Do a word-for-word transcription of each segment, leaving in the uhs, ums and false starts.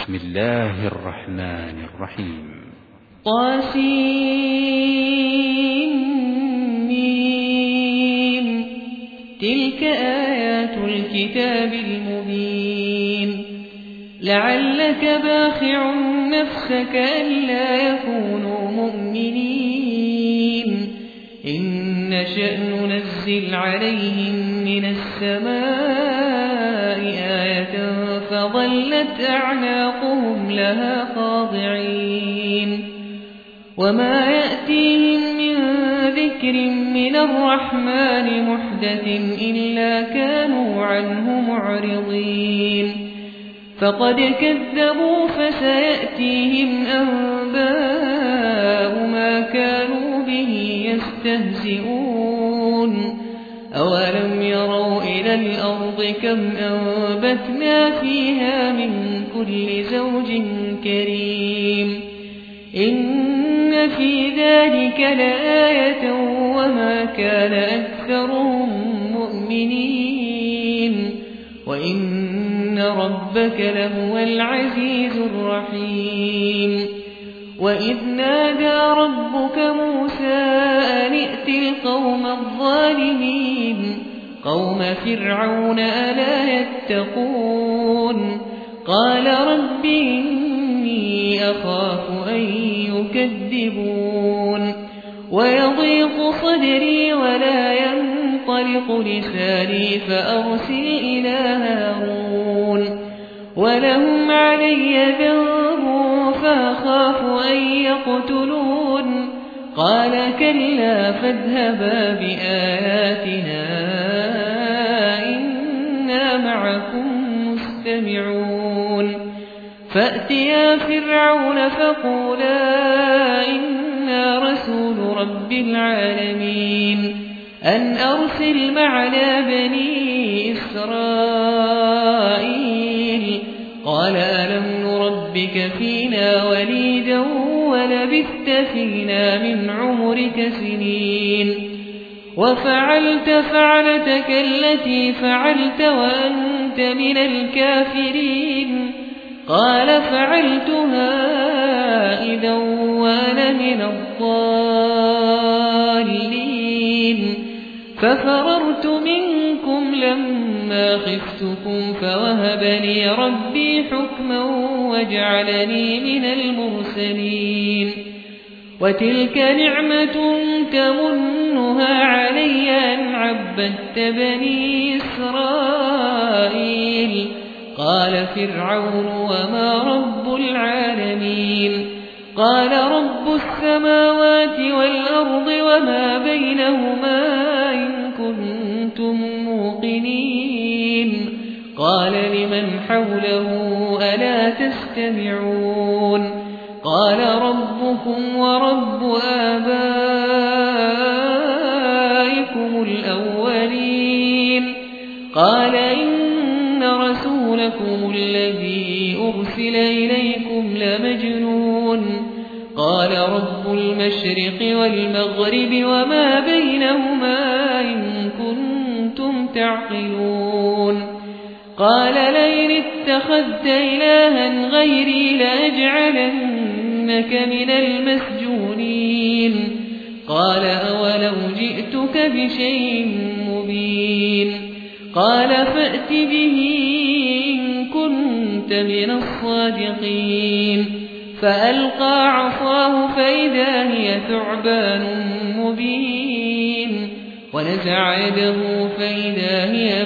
بسم الله الرحمن الرحيم طاسين تلك آيات الكتاب المبين لعلك باخع نفسك ألا يكونوا مؤمنين إن نشأ ننزل عليهم من السماء آية فظلت أعناقهم لها خاضعين وما يأتيهم من ذكر من الرحمن محدث إلا كانوا عنه معرضين فقد كذبوا فسيأتيهم أنباء ما كانوا به يستهزئون أولم يروا إلى الأرض كم أنبتنا فيها من كل زوج كريم إن في ذلك لآية وما كان أكثرهم مؤمنين وإن ربك لهو العزيز الرحيم وإذ نادى ربك موسى أن ائت القوم الظالمين قوم فرعون ألا يتقون قال رب إني أخاف أن يكذبون ويضيق صدري ولا ينطلق لساني فأرسل إلى هارون ولهم علي ذنب فأخاف أن يقتلون قال كلا فاذهبا بآياتنا إنا معكم مستمعون فأتيا فرعون فقولا إنا رسول رب العالمين أن أرسل معنا بني إسرائيل قال ألم نربك فينا وليدا ولبثت فينا من عمرك سنين وفعلت فعلتك التي فعلت وأنت من الكافرين قال فعلتها إذا وأنا من الضالين ففررت منكم لما خفتكم فوهب لي ربي حكما وجعلني من المرسلين وتلك نعمة تمنها علي أن عبدت بني إسرائيل قال فرعون وما رب العالمين قال رب السماوات والأرض وما بينهما إن كنتم موقنين قال لمن حوله ألا تستمعون قال ربكم ورب آبائكم الأولين قال إن رسولكم الذي أرسل إليكم لمجنون قال رب المشرق والمغرب وما بينهما إن كنتم تعقلون قال لئن اتخذت إلها غيري لأجعلنك من المسجونين قال أولو جئتك بشيء مبين قال فأت به إن كنت من الصادقين فألقى عصاه فإذا هي ثعبان مبين ونزع يده فإذا هي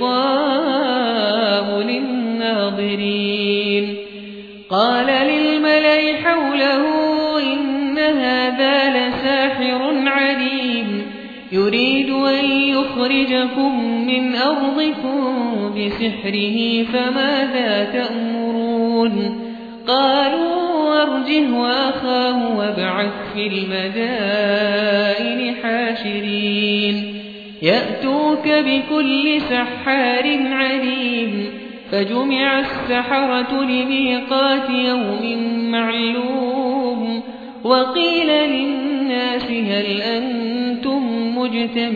بيضاء للناظرين قال للملأ حوله إن هذا لساحر عليم يريد أن يخرجكم من أرضكم بسحره فماذا تأمرون قالوا أرجه وأخاه وابعث في المدائن حاشرين يأتوك بكل سحار عليم فجمع السحرة لميقات يوم معلوم وقيل للناس هل أنتم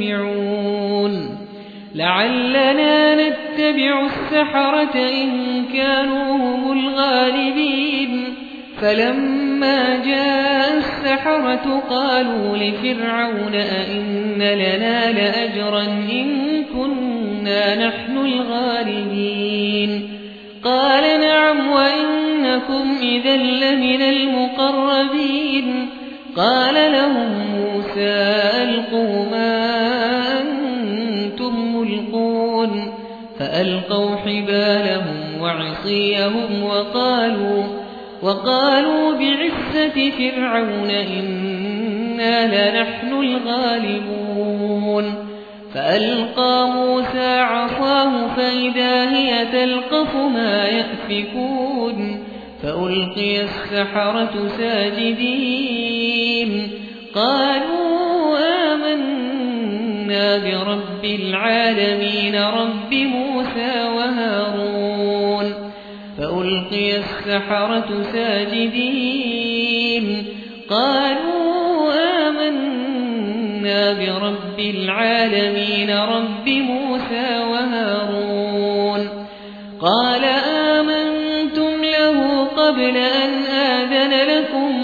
مجتمعون لعلنا نتبع السحرة إن كانوا هم الغالبين فلما جاء السحرة قالوا لفرعون أئن لنا لأجرا إن كنا نحن الغالبين قال نعم وإنكم إذا لمن المقربين قال لهم موسى ألقوا ما أنتم ملقون فألقوا حبالهم وعصيهم وقالوا وقالوا بعزة فرعون إنا لنحن الغالبون فألقى موسى عصاه فإذا هي تلقف ما يأفكون فألقي السحرة ساجدين قالوا آمنا برب العالمين رب موسى وهارون فألقي السحرة ساجدين قالوا آمنا برب العالمين رب موسى وهارون قال آمنتم له قبل أن آذن لكم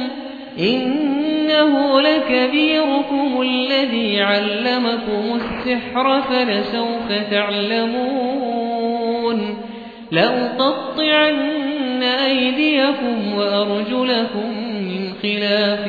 إنه لكبيركم الذي علمكم السحر فلسوف تعلمون لأقطعن أيديكم وأرجلكم من خلاف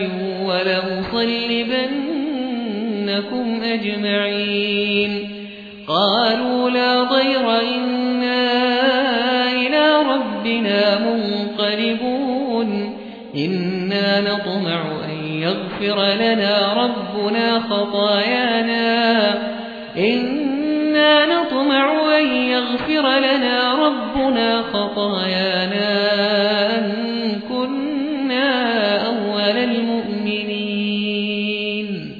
ولأصلبنكم أجمعين قالوا لا ضير إنا إلى ربنا منقلبون إنا نطمع أن يغفر لنا ربنا خطايانا إنا نطمع أن يغفر لنا ربنا خطايانا أن كنا أول المؤمنين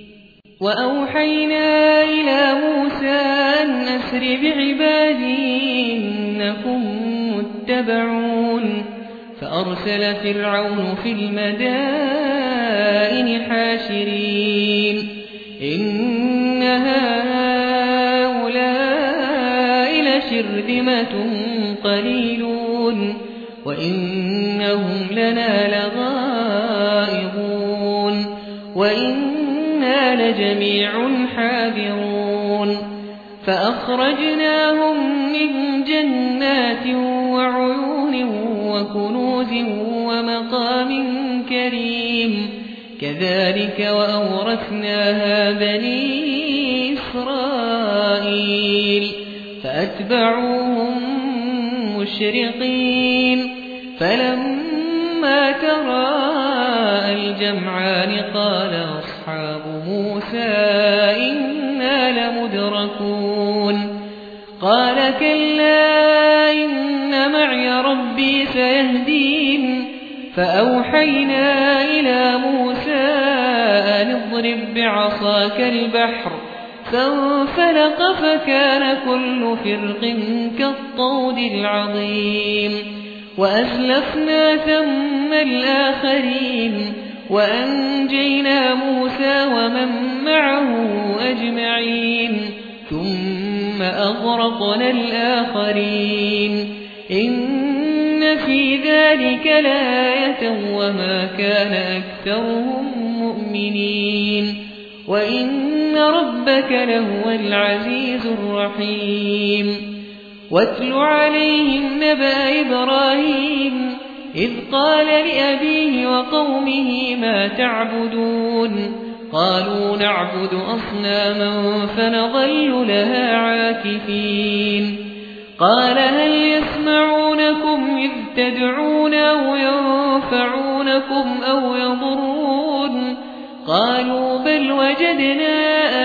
وأوحينا إلى موسى أن أسر بعبادي إنكم متبعون فأرسل فرعون في المدائن حاشرين إن هؤلاء لشرذمة قليلون وإنهم لنا لغائظون وإنا لجميع حاذرون فأخرجناهم من جنات وعيون وكنوز ومقام كريم كذلك وأورثناها بني إسرائيل فأتبعوهم مشرقين فلما تراءى الجمعان قال أصحاب موسى إنا لمدركون قال كلا إن معي ربي سيهدين فأوحينا إلى موسى أن اضرب بعصاك البحر فانفلق فكان كل فرق كالطود العظيم وأزلفنا ثم الآخرين وأنجينا موسى ومن معه أجمعين ثم أغرقنا الآخرين إن في ذلك لآية وما كان أكثرهم مؤمنين وإن ربك لهو العزيز الرحيم واتل عليهم نبأ إبراهيم إذ قال لأبيه وقومه ما تعبدون قالوا نعبد أصناما فنظل لها عاكفين قال هل يسمعونكم إذ تدعون أو ينفعونكم أو يضرون قالوا بل وجدنا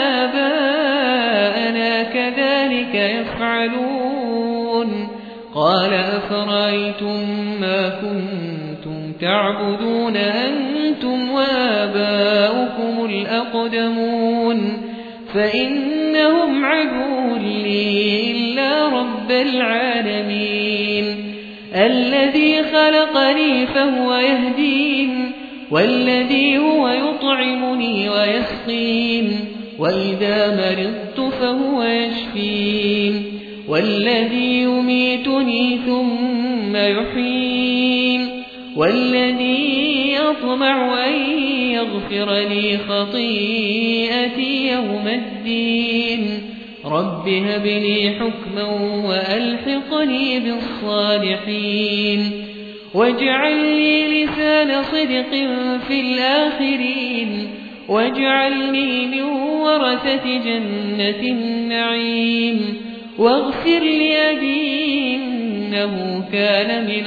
آباءنا كذلك يفعلون قال أفرأيتم ما كنتم تعبدون أنتم وآباؤكم الأقدمون فإنهم عدو لي إلا رب العالمين الذي خلقني فهو يهدين والذي هو يطعمني ويسقين وإذا مرضت فهو يشفين والذي يميتني ثم يحيين والذي يطمع أن يغفر لي خطيئتي يوم الدين رب هب لي حكما وألحقني بالصالحين واجعل لي لسان صدق في الآخرين واجعلني من ورثة جنة النعيم واغفر لأبي إنه كان من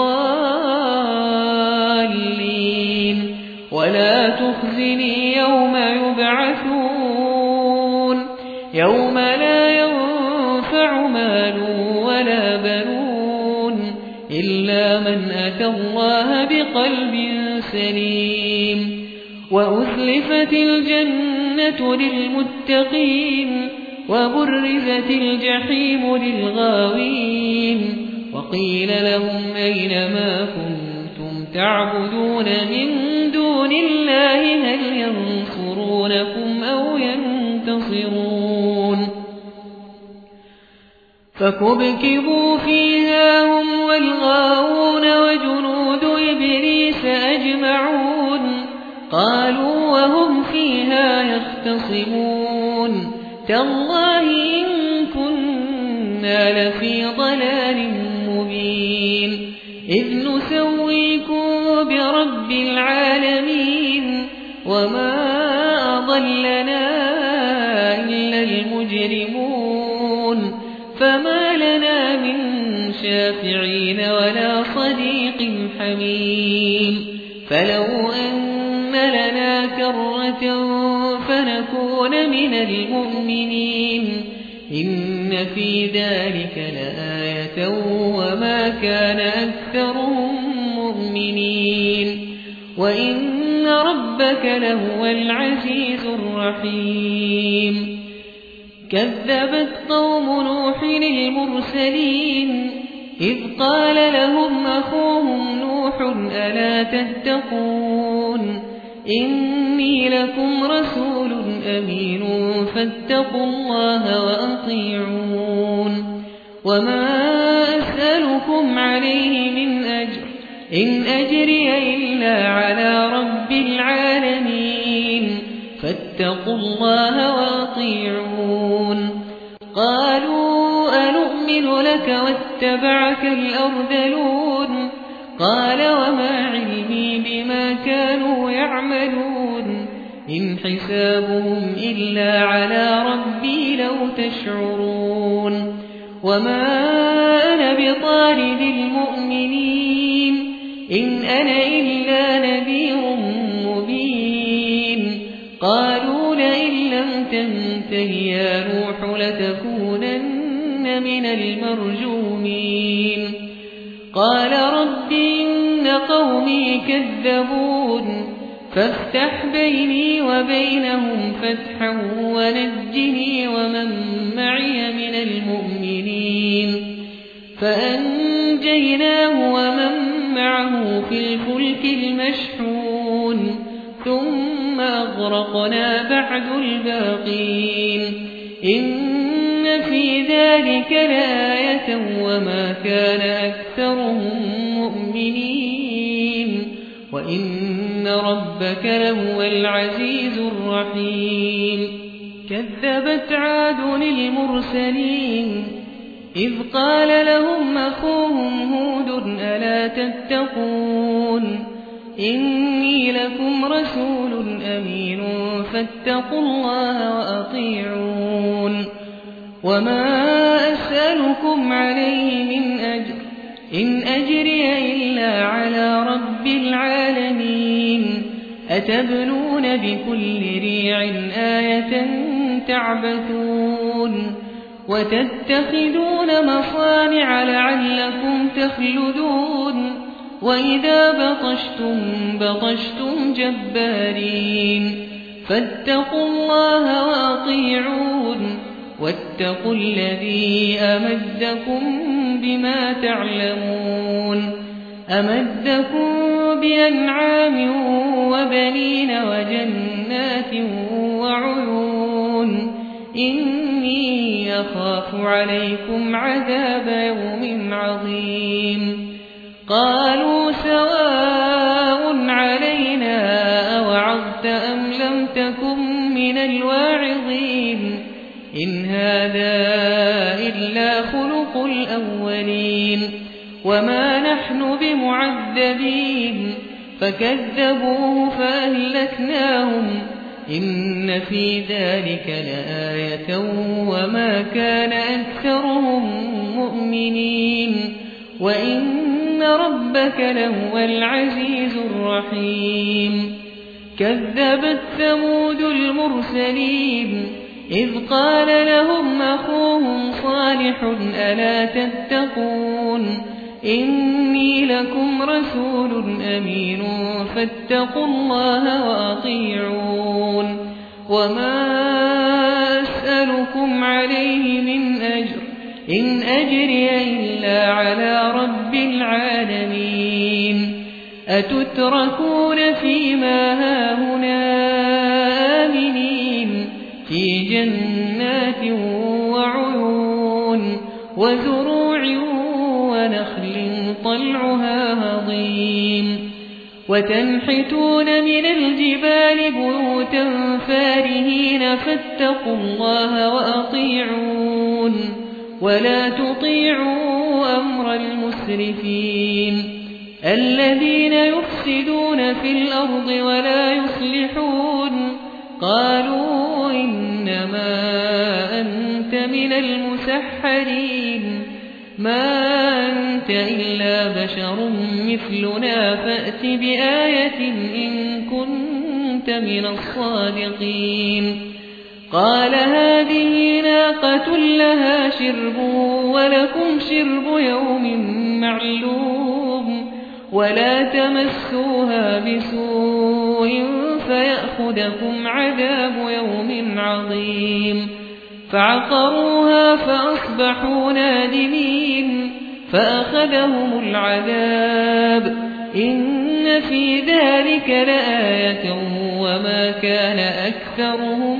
الضالين ولا تخزني يوم يبعثون يوم لا ينفع مال ولا بنون إلا من أتى الله بقلب سليم وأزلفت الجنة للمتقين وبرزت الجحيم للغاوين وقيل لهم أين ما كنتم تعبدون من دون الله هل ينصرونكم أو ينتصرون فكبكبوا فيها هم والغاوون وجنود إبليس أجمعون قالوا وهم فيها يختصمون تالله إن كنا لفي ضلال مبين إذ نسويكم برب العالمين وما أضلنا إلا المجرمون فما لنا من شافعين ولا صديق حميم فلو أن لنا كرة فنكون من المؤمنين إن في ذلك لآية وما كان أكثرهم مؤمنين وإن ربك لهو العزيز الرحيم كذبت قوم نوح المرسلين إذ قال لهم أخوهم نوح ألا تتقون إني لكم رسول أمين فاتقوا الله وأطيعون وما أسألكم عليه من أجر إن أجري إلا على رب العالمين فاتقوا الله وأطيعون قالوا أنؤمن لك واتبعك الأرذلون قال وما علمي بما كانوا يعملون إن حسابهم إلا على ربي لو تشعرون وما أنا بطارد المؤمنين إن أنا إلا نذير مبين قالوا لئن لم تنته يا نوح لتكونن من المرجومين قال رب إن قومي كذبون فافتح بيني وبينهم فتحا ونجني ومن معي من المؤمنين فأنجيناه ومن معه في الفلك المشحون ثم أغرقنا بعد الباقين إن في ذلك لآية وما كان أكثرهم مؤمنين وإن ربك لهو العزيز الرحيم كذبت عاد المرسلين إذ قال لهم أخوهم هود ألا تتقون إني لكم رسول أمين فاتقوا الله وأطيعون وما أسألكم عليه من أجر إن أجري إلا على رب العالمين أتبنون بكل ريع آية تعبثون وتتخذون مصانع لعلكم تخلدون وإذا بطشتم بطشتم جبارين فاتقوا الله وأطيعون واتقوا الذي أمدكم بما تعلمون أمدكم بأنعام وبنين وجنات وعيون إني أخاف عليكم عذاب يوم عظيم قالوا سواء علينا أوعظت أم لم تكن من الواعظين إن هذا إلا خلق الأولين وما نحن بمعذبين فكذبوه فأهلكناهم إن في ذلك لآية وما كان أكثرهم مؤمنين وإن ربك لهو العزيز الرحيم كذبت ثمود المرسلين إذ قال لهم أخوهم صالح ألا تتقون إني لكم رسول أمين فاتقوا الله وأطيعون وما أسألكم عليه من أجر إن أجري إلا على رب العالمين أتتركون فيما هاهنا آمنين في جنات وعيون وزروع ونخل طلعها هضيم وتنحتون من الجبال بيوتا فارهين فاتقوا الله وأطيعون ولا تطيعوا أمر المسرفين الذين يفسدون في الأرض ولا يصلحون قالوا إنما أنت من المسحرين ما أنت إلا بشر مثلنا فأت بآية إن كنت من الصادقين قال هذه ناقة لها شرب ولكم شرب يوم معلوم ولا تمسوها بسوء فيأخذكم عذاب يوم عظيم فعقروها فأصبحوا نادمين فأخذهم العذاب إن في ذلك لآية وما كان أكثرهم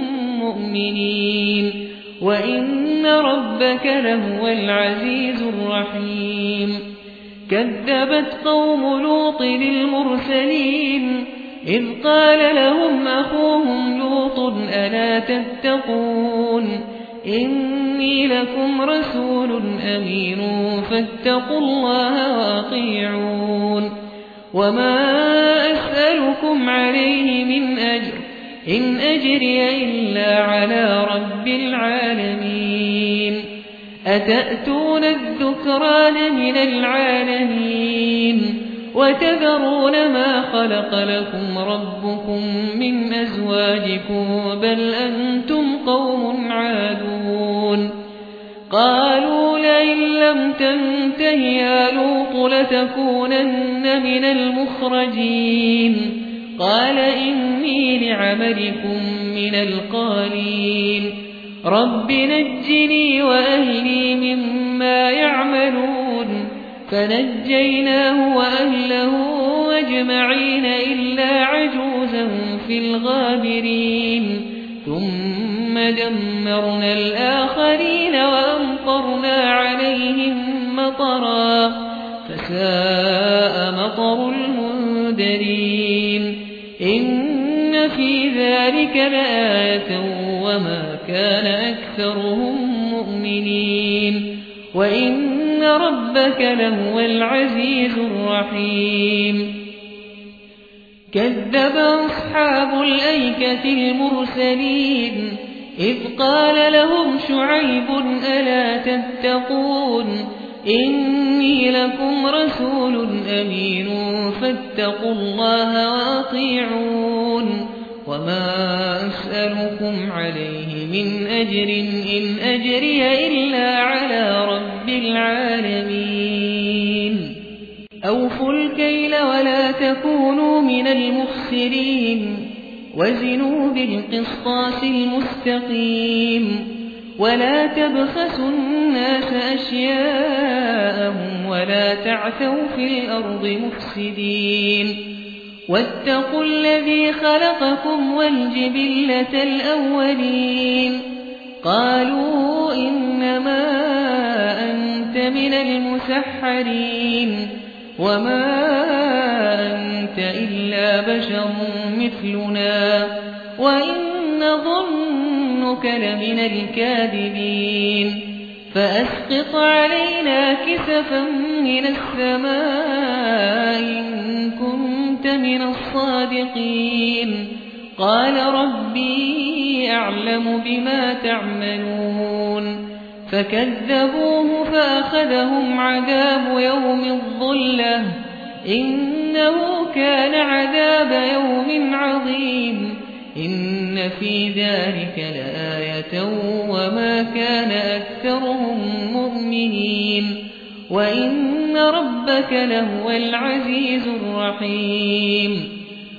مؤمنين وإن ربك لهو العزيز الرحيم كذبت قوم لوط المرسلين إذ قال لهم أخوهم لوط ألا تتقون إني لكم رسول أمين فاتقوا الله وأطيعون وما أسألكم عليه من أجر إن أجري إلا على رب العالمين أتأتون الذكران من العالمين وتذرون ما خلق لكم ربكم من أزواجكم بل أنتم قوم عادون قالوا لئن لم تنته يا لوط لتكونن من المخرجين قال إني لعملكم من القالين رب نجني وأهلي مما يعملون فنجيناه وأهله أجمعين إلا عجوزا في الغابرين ثم دمرنا الآخرين وأمطرنا عليهم مطرا فساء مطر المنذرين إن في ذلك لآية وما كان أكثرهم مؤمنين وإن ربك لهو العزيز الرحيم كذب أصحاب الأيكة المرسلين إذ قال لهم شعيب ألا تتقون إني لكم رسول أمين فاتقوا الله وأطيعون وما أسألكم عليه من أجر إن أجري إلا على رب العالمين أوفوا الكيل ولا تكونوا من المخسرين وزنوا بالقسطاس المستقيم ولا تبخسوا الناس أشياءهم ولا تعثوا في الأرض مفسدين واتقوا الذي خلقكم والجبلة الأولين قالوا إنما أنت من المسحرين وما أنت إلا بشر مثلنا وإن ظنك لمن الكاذبين فأسقط علينا كسفا من السماء إن كنت من الصادقين قال ربي أعلم بما تعملون فكذبوه فأخذهم عذاب يوم الظلة إنه كان عذاب يوم عظيم إن في ذلك لآية وما كان أكثرهم مؤمنين وإن ربك لهو العزيز الرحيم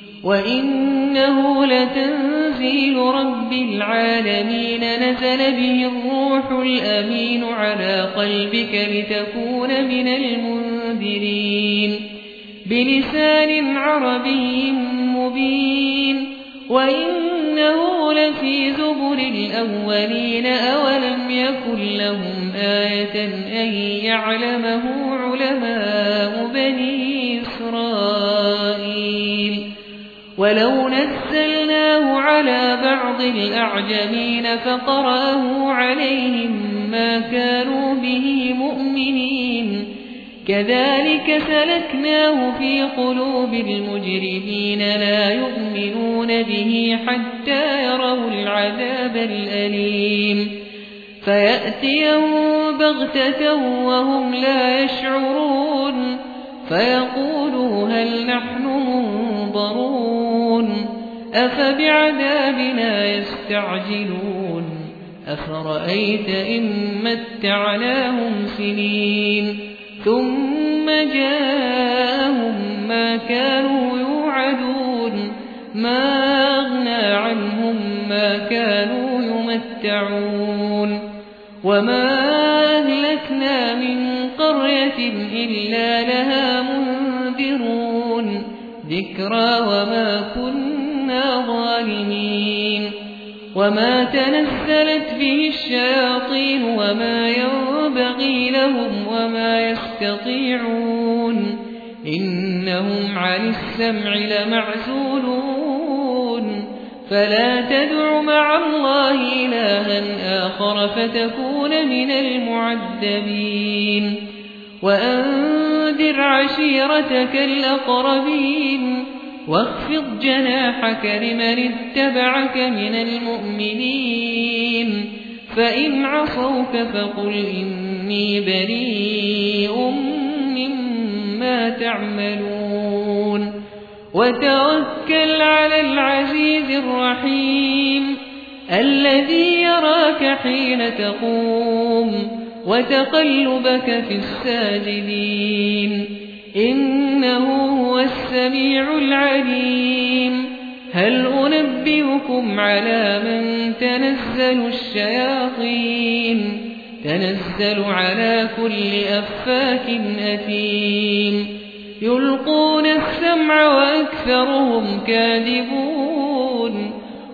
وإنه لتنزيل رب العالمين نزل به الروح الأمين على قلبك لتكون من المنذرين بلسان عربي مبين وإنه لفي زبر الأولين أولم يكن لهم آية أن يعلمه علماء بني إسرائيل ولو نزلناه على بعض الأعجمين فقرأه عليهم ما كانوا به مؤمنين كذلك سلكناه في قلوب المجرمين لا يؤمنون به حتى يروا العذاب الأليم فيأتيهم بغتة وهم لا يشعرون فيقولوا هل نحن منظرون أفبعذابنا يستعجلون أفرأيت إن متعناهم سنين ثم جاءهم ما كانوا يوعدون ما أغنى عنهم ما كانوا يمتعون وما أهلكنا من قرية إلا لها منذرون ذكرى وما كنا ظالمين وما تنزلت به الشياطين وما ينبغي لهم وما يستطيعون إنهم عن السمع لمعزولون فلا تدع مع الله إلها آخر فتكون من المعذبين وأنذر عشيرتك الأقربين واخفض جناحك لمن اتبعك من المؤمنين فإن عصوك فقل إني بريء مما تعملون وتوكل على العزيز الرحيم الذي يراك حين تقوم وتقلبك في الساجدين إنه هو السميع العليم هل أنبئكم على من تنزل الشياطين تنزل على كل أفاك أثيم يلقون السمع وأكثرهم كاذبون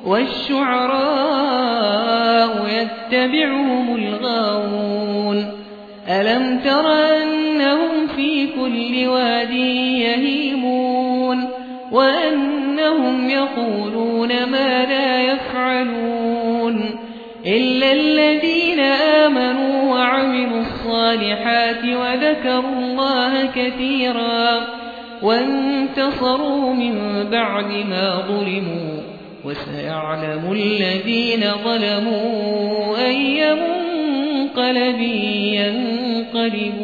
والشعراء يتبعهم الغاوون ألم تر أنهم في كل واد يهيمون وأنهم يقولون ما لا يفعلون إلا الذين آمنوا وعملوا الصالحات وذكروا الله كثيرا وانتصروا من بعد ما ظلموا وسيعلم الذين ظلموا أي منقلب ينقلبون